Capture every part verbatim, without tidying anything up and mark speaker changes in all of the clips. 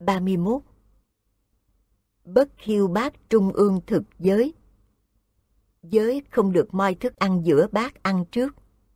Speaker 1: ba mươi mốt. Bất khiêu bát trung ương thực giới. Giới không được moi thức ăn giữa bát ăn trước.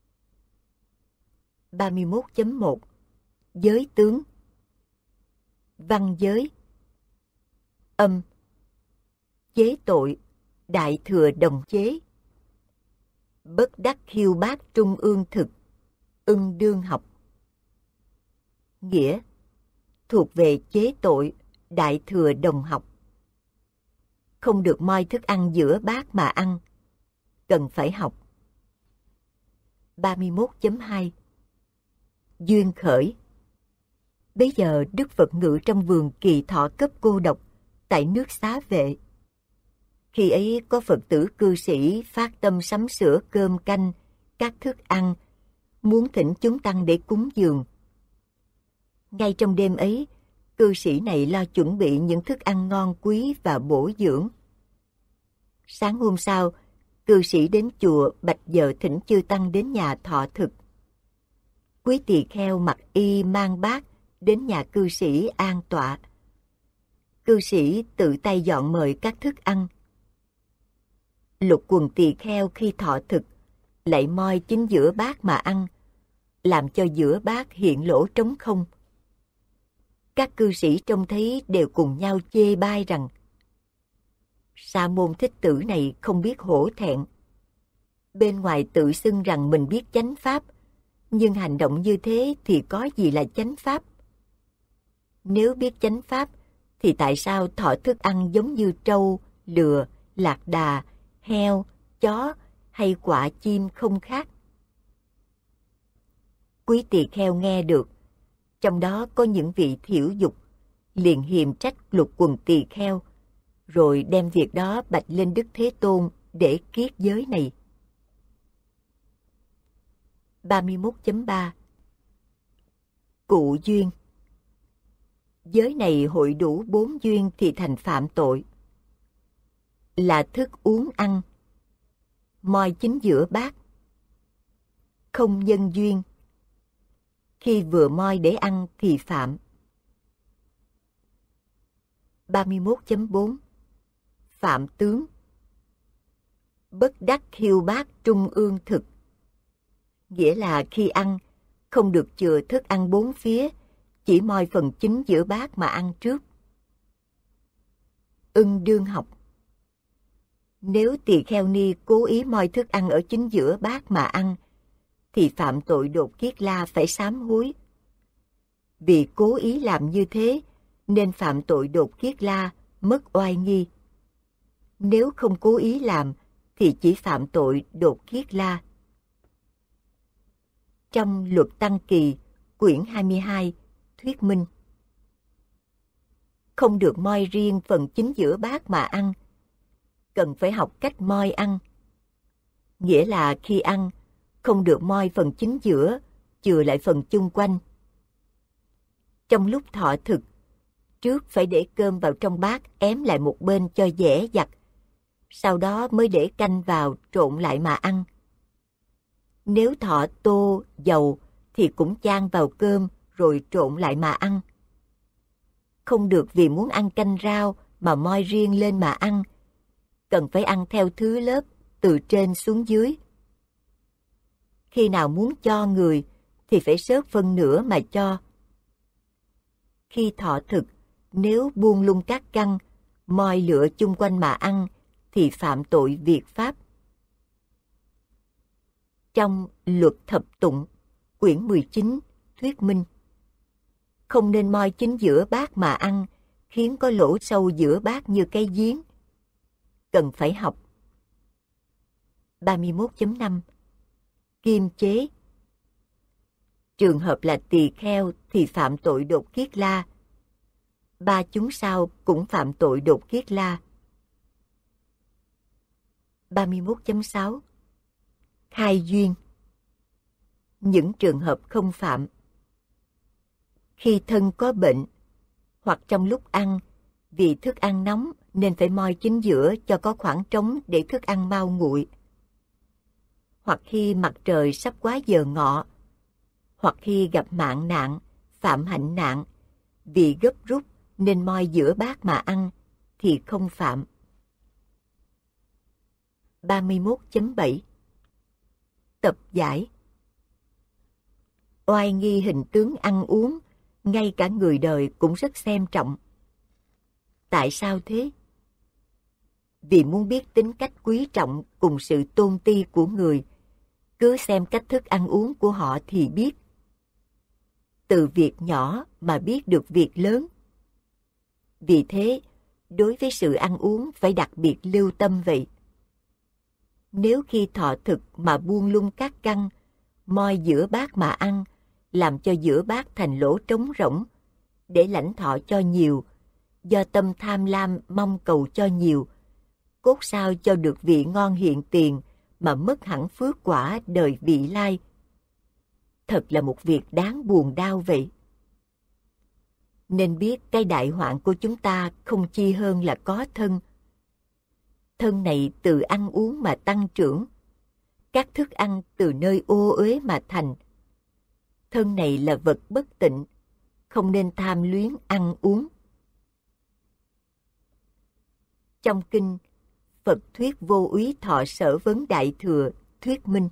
Speaker 1: ba mươi mốt chấm một. Giới tướng. Văn giới. Âm. Chế tội, đại thừa đồng chế. Bất đắc khiêu bát trung ương thực, ưng đương học. Nghĩa, thuộc về chế tội, đại thừa đồng học. Không được moi thức ăn giữa bát mà ăn, cần phải học. ba mươi mốt chấm hai. Duyên khởi. Bây giờ Đức Phật ngự trong vườn Kỳ Thọ Cấp cô độc tại nước Xá Vệ. Khi ấy có Phật tử cư sĩ phát tâm sắm sửa cơm canh, các thức ăn, muốn thỉnh chúng tăng để cúng dường. Ngay trong đêm ấy, cư sĩ này lo chuẩn bị những thức ăn ngon quý và bổ dưỡng. Sáng hôm sau, cư sĩ đến chùa bạch giờ thỉnh chư tăng đến nhà thọ thực. Quý tỳ kheo mặc y mang bát đến nhà cư sĩ an tọa. Cư sĩ tự tay dọn mời các thức ăn. Lục quần tỳ kheo khi thọ thực lại moi chính giữa bát mà ăn, làm cho giữa bát hiện lỗ trống không. Các cư sĩ trông thấy đều cùng nhau chê bai rằng Sa môn thích tử này không biết hổ thẹn. Bên ngoài tự xưng rằng mình biết chánh pháp, nhưng hành động như thế thì có gì là chánh pháp? Nếu biết chánh pháp, thì tại sao thọ thức ăn giống như trâu, lừa, lạc đà, heo, chó hay quạ chim không khác? Quý tỳ kheo nghe được, trong đó có những vị thiểu dục, liền hiềm trách lục quần tỳ kheo, rồi đem việc đó bạch lên Đức Thế Tôn để kiết giới này. ba mươi mốt chấm ba. Cụ duyên. Giới này hội đủ bốn duyên thì thành phạm tội. Là thức uống ăn, moi chính giữa bát, không nhân duyên. Khi vừa moi để ăn thì phạm. ba mươi mốt chấm bốn. Phạm tướng. Bất đắc khiêu bát trung ương thực. Nghĩa là khi ăn, không được chừa thức ăn bốn phía, chỉ moi phần chính giữa bát mà ăn trước. Ưng đương học. Nếu tỳ kheo ni cố ý moi thức ăn ở chính giữa bát mà ăn, thì phạm tội đột kiết la phải sám hối. Vì cố ý làm như thế, nên phạm tội đột kiết la, mất oai nghi. Nếu không cố ý làm, thì chỉ phạm tội đột kiết la. Trong Luật Tăng Kỳ, quyển hai mươi hai, thuyết minh. Không được moi riêng phần chính giữa bát mà ăn, cần phải học cách moi ăn. Nghĩa là khi ăn, không được moi phần chính giữa, chừa lại phần chung quanh. Trong lúc thọ thực, trước phải để cơm vào trong bát ém lại một bên cho dễ giặt, sau đó mới để canh vào trộn lại mà ăn. Nếu thọ tô, dầu thì cũng chan vào cơm rồi trộn lại mà ăn. Không được vì muốn ăn canh rau mà moi riêng lên mà ăn, cần phải ăn theo thứ lớp từ trên xuống dưới. Khi nào muốn cho người thì phải xớt phân nửa mà cho. Khi thọ thực, nếu buông lung các căn, moi lựa chung quanh mà ăn thì phạm tội việt pháp. Trong Luật Thập Tụng, quyển mười chín, thuyết minh. Không nên moi chính giữa bát mà ăn, khiến có lỗ sâu giữa bát như cái giếng. Cần phải học. ba mươi mốt chấm năm. Kiêm chế. Trường hợp là tỳ kheo thì phạm tội đột kiết la. Ba chúng sau cũng phạm tội đột kiết la. ba mươi mốt chấm sáu. Khai duyên. Những trường hợp không phạm. Khi thân có bệnh, hoặc trong lúc ăn, vì thức ăn nóng nên phải moi chính giữa cho có khoảng trống để thức ăn mau nguội. Hoặc khi mặt trời sắp quá giờ ngọ, hoặc khi gặp mạng nạn, phạm hạnh nạn, vì gấp rút nên moi giữa bát mà ăn thì không phạm. ba mươi mốt chấm bảy Tập giải. Oai nghi hình tướng ăn uống, ngay cả người đời cũng rất xem trọng. Tại sao thế? Vì muốn biết tính cách quý trọng cùng sự tôn ti của người, cứ xem cách thức ăn uống của họ thì biết. Từ việc nhỏ mà biết được việc lớn. Vì thế, đối với sự ăn uống phải đặc biệt lưu tâm vậy. Nếu khi thọ thực mà buông lung các căn, moi giữa bát mà ăn, làm cho giữa bát thành lỗ trống rỗng, để lãnh thọ cho nhiều, do tâm tham lam mong cầu cho nhiều, cốt sao cho được vị ngon hiện tiền mà mất hẳn phước quả đời vị lai. Thật là một việc đáng buồn đau vậy. Nên biết cái đại hoạn của chúng ta không chi hơn là có thân. Thân này từ ăn uống mà tăng trưởng, các thức ăn từ nơi ô uế mà thành. Thân này là vật bất tịnh, không nên tham luyến ăn uống. Trong kinh, Phật thuyết Vô Úy Thọ Sở Vấn Đại Thừa thuyết minh.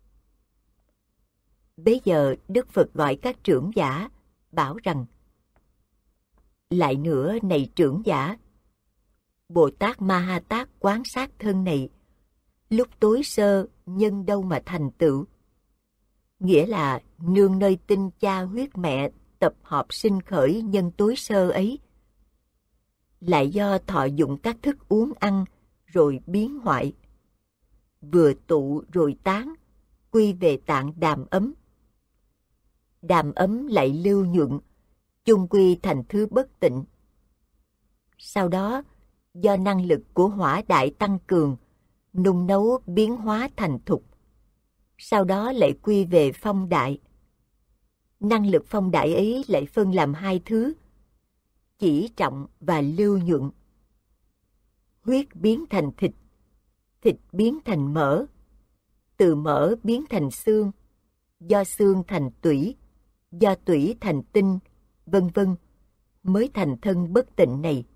Speaker 1: Bấy giờ Đức Phật gọi các trưởng giả, bảo rằng: Lại nữa này trưởng giả, Bồ Tát Ma Ha Tát quán sát thân này, lúc tối sơ nhân đâu mà thành tựu. Nghĩa là nương nơi tinh cha huyết mẹ tập hợp sinh khởi nhân tối sơ ấy. Lại do thọ dụng các thức uống ăn rồi biến hoại. Vừa tụ rồi tán, quy về tạng đàm ấm. Đàm ấm lại lưu nhuận, chung quy thành thứ bất tịnh. Sau đó, do năng lực của hỏa đại tăng cường, nung nấu biến hóa thành thục. Sau đó lại quy về phong đại. Năng lực phong đại ấy lại phân làm hai thứ, chỉ trọng và lưu nhuận. Huyết biến thành thịt, thịt biến thành mỡ, từ mỡ biến thành xương, do xương thành tủy, do tủy thành tinh, vân vân, mới thành thân bất tịnh này.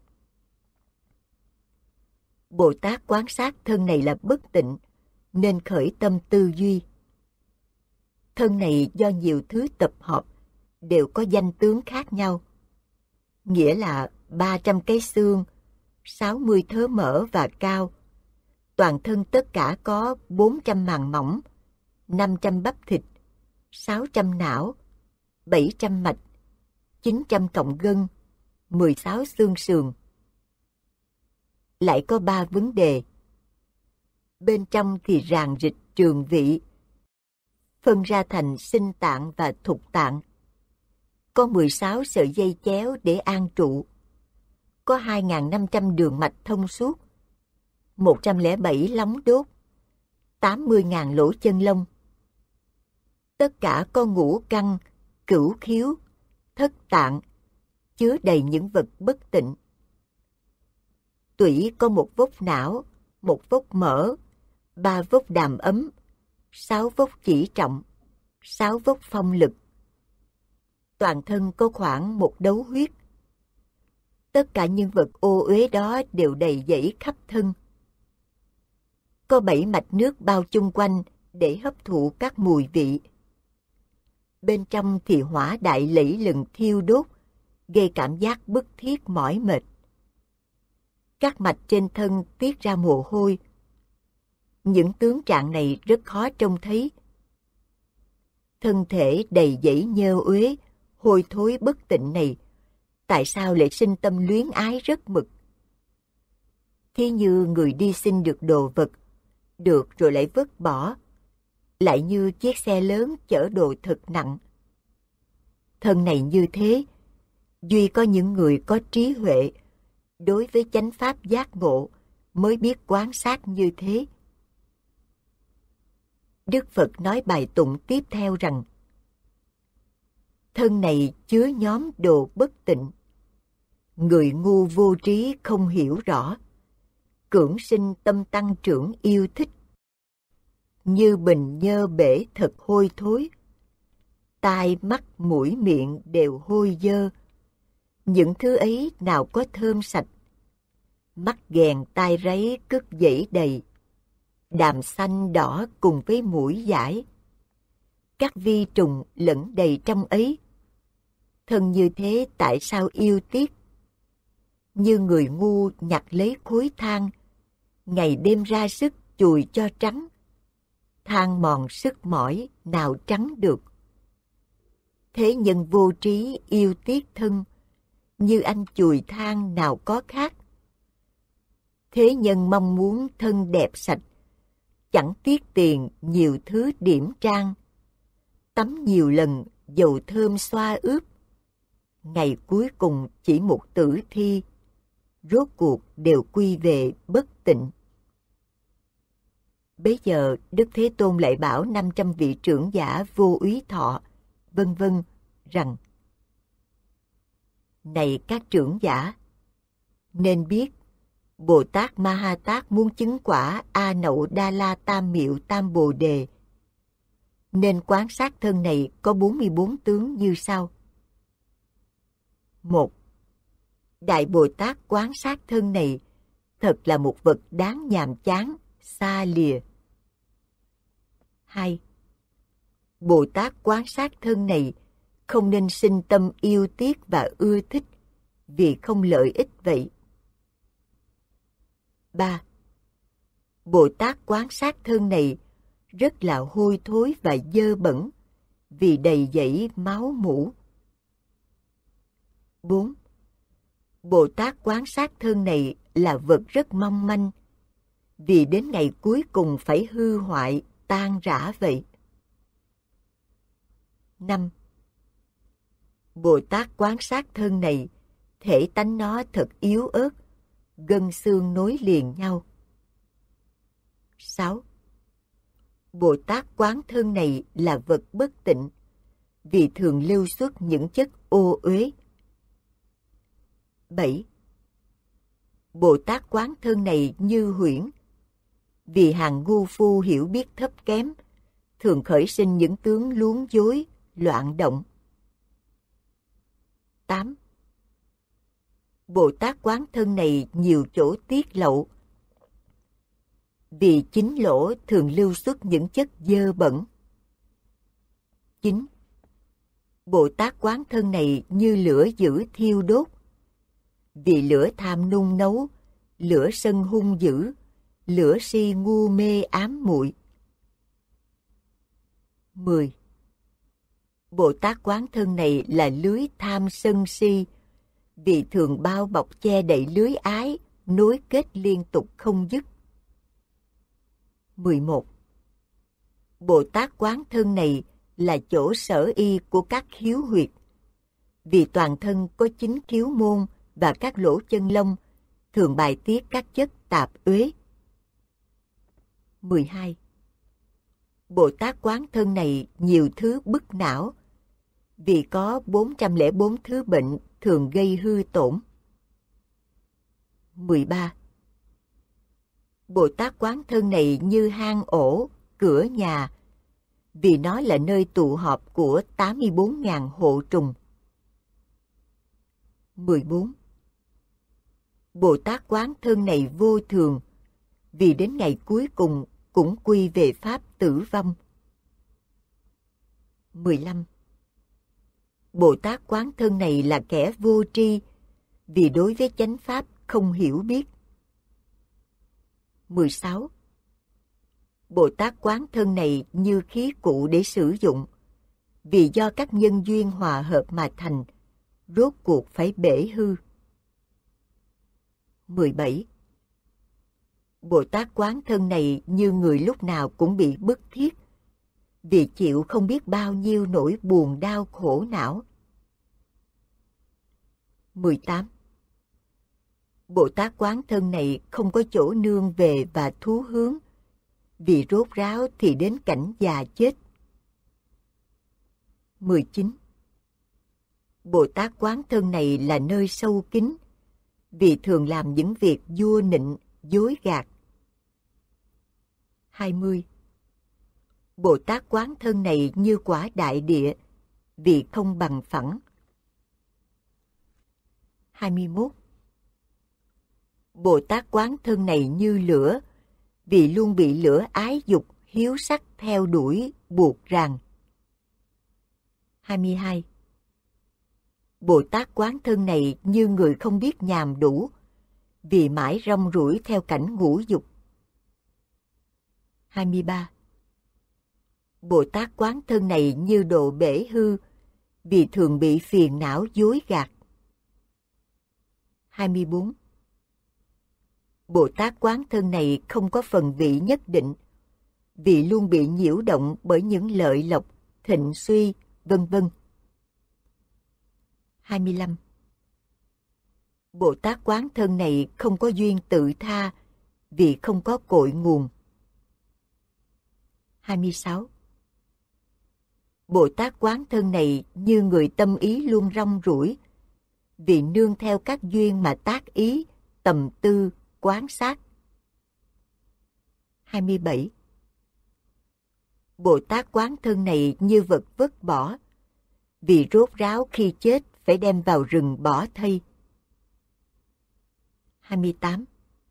Speaker 1: Bồ Tát quán sát thân này là bất tịnh, nên khởi tâm tư duy. Thân này do nhiều thứ tập hợp, đều có danh tướng khác nhau. Nghĩa là ba trăm cái xương, sáu mươi thớ mỡ và cao. Toàn thân tất cả có bốn trăm màng mỏng, năm trăm bắp thịt, sáu trăm não, bảy trăm mạch, chín trăm cọng gân, mười sáu xương sườn. Lại có ba vấn đề. Bên trong thì ràng rịch trường vị, phân ra thành sinh tạng và thục tạng. Có mười sáu sợi dây chéo để an trụ. Có hai nghìn năm trăm đường mạch thông suốt, một trăm lẻ bảy lóng đốt, tám mươi nghìn lỗ chân lông. Tất cả có ngũ căn, cửu khiếu, thất tạng, chứa đầy những vật bất tịnh. Tủy có một vốc não, một vốc mỡ, ba vốc đàm ấm, sáu vốc chỉ trọng, sáu vốc phong lực. Toàn thân có khoảng một đấu huyết. Tất cả những vật ô uế đó đều đầy dẫy khắp thân. Có bảy mạch nước bao chung quanh để hấp thụ các mùi vị. Bên trong thì hỏa đại lẫy lừng thiêu đốt, gây cảm giác bức thiết mỏi mệt. Các mạch trên thân tiết ra mồ hôi. Những tướng trạng này rất khó trông thấy. Thân thể đầy dẫy nhơ uế, hôi thối bất tịnh này, tại sao lại sinh tâm luyến ái rất mực? Thí như người đi xin được đồ vật, được rồi lại vứt bỏ, lại như chiếc xe lớn chở đồ thật nặng. Thân này như thế, duy có những người có trí huệ, đối với chánh pháp giác ngộ, mới biết quán sát như thế. Đức Phật nói bài tụng tiếp theo rằng: Thân này chứa nhóm đồ bất tịnh, người ngu vô trí không hiểu rõ, cưỡng sinh tâm tăng trưởng yêu thích. Như bình nhơ bể thật hôi thối, tai mắt mũi miệng đều hôi dơ, Những thứ ấy nào có thơm sạch, mắt ghèn tai ráy cất dãy đầy, đàm xanh đỏ cùng với mũi dãi, các vi trùng lẫn đầy trong ấy. Thân như thế tại sao yêu tiếc? Như người ngu nhặt lấy khối than, ngày đêm ra sức chùi cho trắng. Than mòn sức mỏi nào trắng được. Thế nhân vô trí yêu tiếc thân, như anh chùi than nào có khác. Thế nhân mong muốn thân đẹp sạch, chẳng tiếc tiền nhiều thứ điểm trang. Tắm nhiều lần dầu thơm xoa ướp, ngày cuối cùng chỉ một tử thi, rốt cuộc đều quy về bất tịnh. Bấy giờ Đức Thế Tôn lại bảo năm trăm vị trưởng giả Vô Úy Thọ, vân vân rằng: Này các trưởng giả, nên biết Bồ Tát Ma Ha Tát muốn chứng quả A Nậu Đa La Tam Miệu Tam Bồ Đề, nên quán sát thân này có bốn mươi bốn tướng như sau. Một, Đại Bồ Tát quán sát thân này thật là một vật đáng nhàm chán, xa lìa. Hai, Bồ Tát quán sát thân này không nên sinh tâm yêu tiếc và ưa thích, vì không lợi ích vậy. Ba, Bồ Tát quán sát thân này rất là hôi thối và dơ bẩn, vì đầy dẫy máu mủ. Bốn, Bồ Tát quán sát thân này là vật rất mong manh, vì đến ngày cuối cùng phải hư hoại, tan rã vậy. Năm, Bồ Tát quán sát thân này, thể tánh nó thật yếu ớt, gân xương nối liền nhau. Sáu, Bồ Tát quán thân này là vật bất tịnh, vì thường lưu xuất những chất ô uế. Bảy, Bồ Tát quán thân này như huyễn, vì hàng ngu phu hiểu biết thấp kém, thường khởi sinh những tướng luống dối, loạn động. Tám, Bồ Tát quán thân này nhiều chỗ tiết lậu, vì chính lỗ thường lưu xuất những chất dơ bẩn. Chín, Bồ Tát quán thân này như lửa dữ thiêu đốt, vì lửa tham nung nấu, lửa sân hung dữ, lửa si ngu mê ám muội. Mười, Bồ Tát quán thân này là lưới tham sân si, vì thường bao bọc che đậy lưới ái, nối kết liên tục không dứt. Mười một, Bồ Tát quán thân này là chỗ sở y của các khiếu huyệt, vì toàn thân có chín khiếu môn và các lỗ chân lông, thường bài tiết các chất tạp uế. Mười hai, Bồ Tát quán thân này nhiều thứ bức não, vì có bốn trăm lẻ bốn thứ bệnh thường gây hư tổn. Mười ba, Bồ Tát quán thân này như hang ổ, cửa nhà, vì nó là nơi tụ họp của tám mươi bốn nghìn hộ trùng. Mười bốn, Bồ Tát quán thân này vô thường, vì đến ngày cuối cùng cũng quy về pháp tử vong. Mười lăm, Bồ Tát quán thân này là kẻ vô tri, vì đối với chánh pháp không hiểu biết. Mười sáu, Bồ Tát quán thân này như khí cụ để sử dụng, vì do các nhân duyên hòa hợp mà thành, rốt cuộc phải bể hư. Mười bảy, Bồ Tát quán thân này như người lúc nào cũng bị bức thiết, vì chịu không biết bao nhiêu nỗi buồn đau khổ não. Mười tám, Bồ Tát quán thân này không có chỗ nương về và thú hướng, vì rốt ráo thì đến cảnh già chết. Mười chín, Bồ Tát quán thân này là nơi sâu kín, vì thường làm những việc vua nịnh, dối gạt. Hai mươi, Bồ Tát quán thân này như quả đại địa, vì không bằng phẳng. hai mươi mốt. Bồ Tát quán thân này như lửa, vì luôn bị lửa ái dục, hiếu sắc theo đuổi, buộc ràng. hai mươi hai. Bồ Tát quán thân này như người không biết nhàm đủ, vì mãi rong ruổi theo cảnh ngũ dục. hai mươi ba. Bồ Tát quán thân này như độ bể hư, vì thường bị phiền não dối gạt. hai mươi bốn. Bồ Tát quán thân này không có phần vị nhất định, vì luôn bị nhiễu động bởi những lợi lộc, thịnh suy, vân vân. hai mươi lăm. Bồ Tát quán thân này không có duyên tự tha, vì không có cội nguồn. hai mươi sáu. Bồ Tát quán thân này như người tâm ý luôn rong ruổi, vì nương theo các duyên mà tác ý, tầm tư, quán sát. hai mươi bảy. Bồ Tát quán thân này như vật vứt bỏ, vì rốt ráo khi chết phải đem vào rừng bỏ thây. hai mươi tám.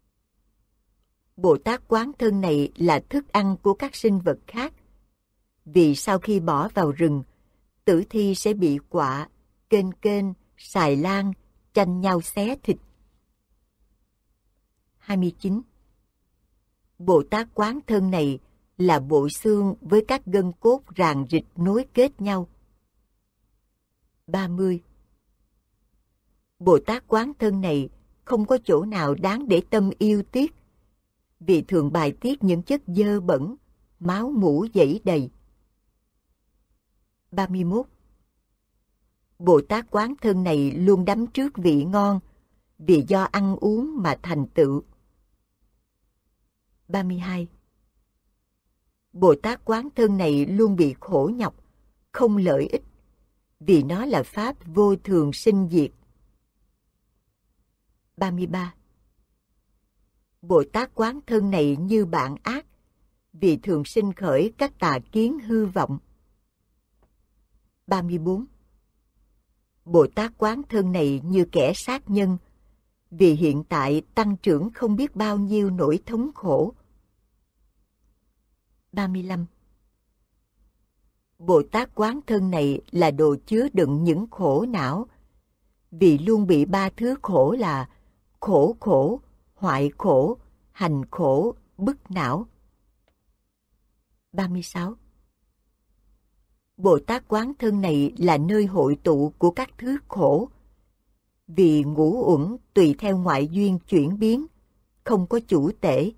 Speaker 1: Bồ Tát quán thân này là thức ăn của các sinh vật khác, vì sau khi bỏ vào rừng, tử thi sẽ bị quạ, kênh kênh, xài lan, tranh nhau xé thịt. hai mươi chín. Bồ Tát quán thân này là bộ xương với các gân cốt ràng rịch nối kết nhau. ba mươi. Bồ Tát quán thân này không có chỗ nào đáng để tâm yêu tiếc, vì thường bài tiết những chất dơ bẩn, máu mủ dẫy đầy. ba mươi mốt. Bồ Tát quán thân này luôn đắm trước vị ngon, vì do ăn uống mà thành tựu. ba mươi hai. Bồ Tát quán thân này luôn bị khổ nhọc, không lợi ích, vì nó là pháp vô thường sinh diệt. ba mươi ba. Bồ Tát quán thân này như bạn ác, vì thường sinh khởi các tà kiến hư vọng. ba mươi bốn. Bồ Tát quán thân này như kẻ sát nhân, vì hiện tại tăng trưởng không biết bao nhiêu nỗi thống khổ. ba mươi lăm. Bồ Tát quán thân này là đồ chứa đựng những khổ não, vì luôn bị ba thứ khổ là khổ khổ, hoại khổ, hành khổ, bức não. ba mươi sáu. Bồ Tát quán thân này là nơi hội tụ của các thứ khổ, vì ngũ uẩn tùy theo ngoại duyên chuyển biến, không có chủ tể.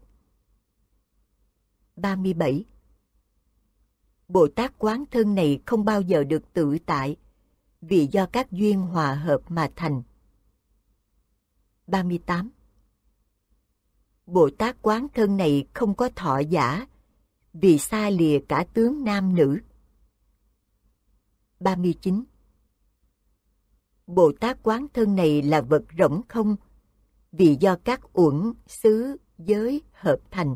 Speaker 1: ba mươi bảy. Bồ Tát quán thân này không bao giờ được tự tại, vì do các duyên hòa hợp mà thành. ba mươi tám. Bồ Tát quán thân này không có thọ giả, vì xa lìa cả tướng nam nữ. ba mươi chín. Bồ Tát quán thân này là vật rỗng không, vì do các uẩn, xứ, giới hợp thành.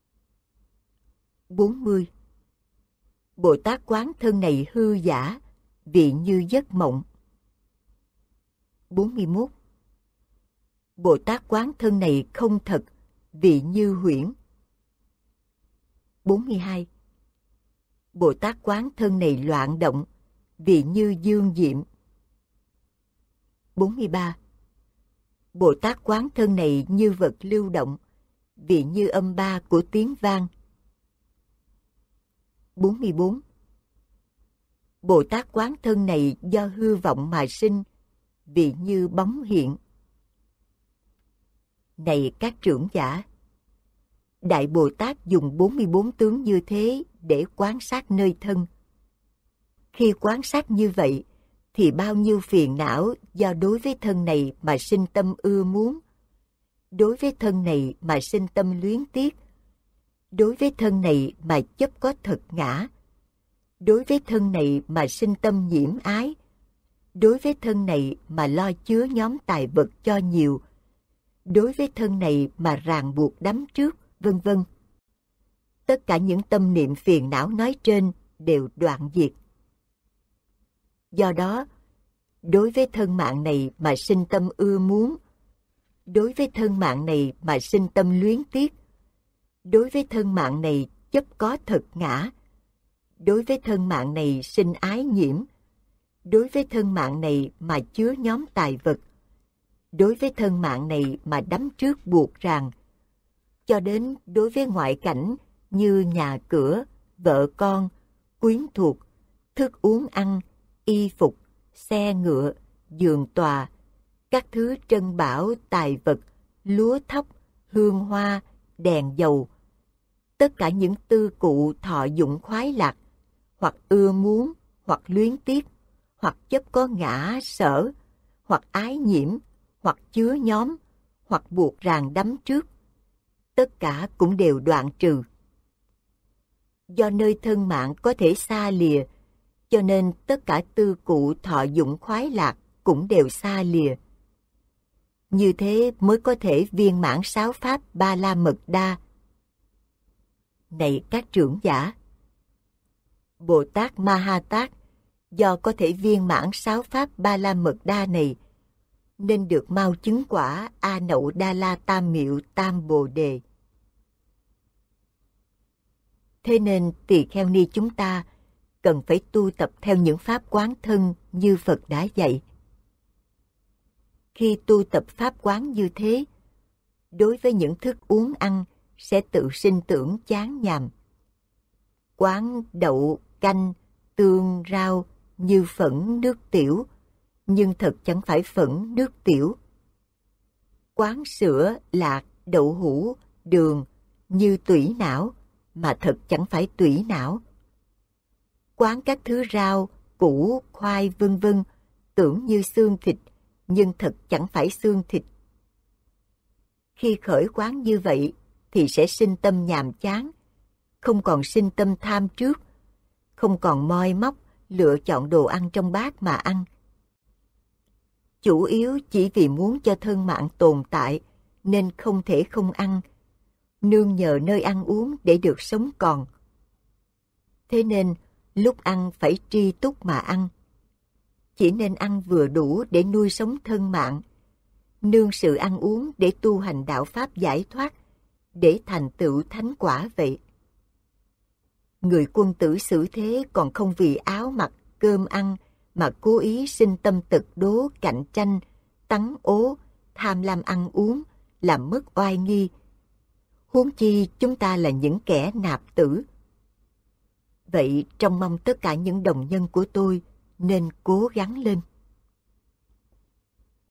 Speaker 1: bốn mươi. Bồ Tát quán thân này hư giả, vì như giấc mộng. bốn mươi mốt. Bồ Tát quán thân này không thật, vì như huyễn. bốn mươi hai. Bồ Tát quán thân này loạn động, vì như dương diệm. bốn mươi ba. Bồ Tát quán thân này như vật lưu động, vì như âm ba của tiếng vang. bốn mươi bốn. Bồ Tát quán thân này do hư vọng mà sinh, vì như bóng hiện. Này các trưởng giả, Đại Bồ Tát dùng bốn mươi bốn tướng như thế để quan sát nơi thân. Khi quan sát như vậy, thì bao nhiêu phiền não do đối với thân này mà sinh tâm ưa muốn, đối với thân này mà sinh tâm luyến tiếc, đối với thân này mà chấp có thật ngã, đối với thân này mà sinh tâm nhiễm ái, đối với thân này mà lo chứa nhóm tài vật cho nhiều, đối với thân này mà ràng buộc đắm trước, vân vân. Tất cả những tâm niệm phiền não nói trên đều đoạn diệt. Do đó, đối với thân mạng này mà sinh tâm ưa muốn, đối với thân mạng này mà sinh tâm luyến tiếc, đối với thân mạng này chấp có thực ngã, đối với thân mạng này sinh ái nhiễm, đối với thân mạng này mà chứa nhóm tài vật, đối với thân mạng này mà đắm trước buộc ràng, cho đến đối với ngoại cảnh như nhà cửa, vợ con, quyến thuộc, thức uống ăn, y phục, xe ngựa, giường tòa, các thứ trân bảo tài vật, lúa thóc, hương hoa, đèn dầu, tất cả những tư cụ thọ dụng khoái lạc, hoặc ưa muốn, hoặc luyến tiếc, hoặc chấp có ngã sở, hoặc ái nhiễm, hoặc chứa nhóm, hoặc buộc ràng đắm trước, tất cả cũng đều đoạn trừ. Do nơi thân mạng có thể xa lìa, cho nên tất cả tư cụ thọ dụng khoái lạc cũng đều xa lìa. Như thế mới có thể viên mãn sáu pháp Ba La Mật Đa. Này các trưởng giả, Bồ Tát Ma Ha Tát do có thể viên mãn sáu pháp Ba La Mật Đa này, nên được mau chứng quả A Nậu Đa La Tam Miệu Tam Bồ Đề. Thế nên tỳ kheo ni chúng ta cần phải tu tập theo những pháp quán thân như Phật đã dạy. Khi tu tập pháp quán như thế, đối với những thức uống ăn sẽ tự sinh tưởng chán nhàm. Quán đậu, canh, tương, rau như phẫn nước tiểu, nhưng thật chẳng phải phẫn nước tiểu. Quán sữa, lạc, đậu hũ, đường như tủy não, mà thật chẳng phải tủy não. Quán các thứ rau, củ, khoai vân vân tưởng như xương thịt, nhưng thật chẳng phải xương thịt. Khi khởi quán như vậy thì sẽ sinh tâm nhàm chán, không còn sinh tâm tham trước, không còn moi móc lựa chọn đồ ăn trong bát mà ăn. Chủ yếu chỉ vì muốn cho thân mạng tồn tại nên không thể không ăn, nương nhờ nơi ăn uống để được sống còn. Thế nên lúc ăn phải tri túc mà ăn. Chỉ nên ăn vừa đủ để nuôi sống thân mạng, nương sự ăn uống để tu hành đạo pháp giải thoát, để thành tựu thánh quả vậy. Người quân tử xử thế còn không vì áo mặc, cơm ăn mà cố ý sinh tâm tật đố, cạnh tranh, tắn ố, tham lam ăn uống, làm mất oai nghi. Huống chi chúng ta là những kẻ nạp tử. Vậy trông mong tất cả những đồng nhân của tôi nên cố gắng lên.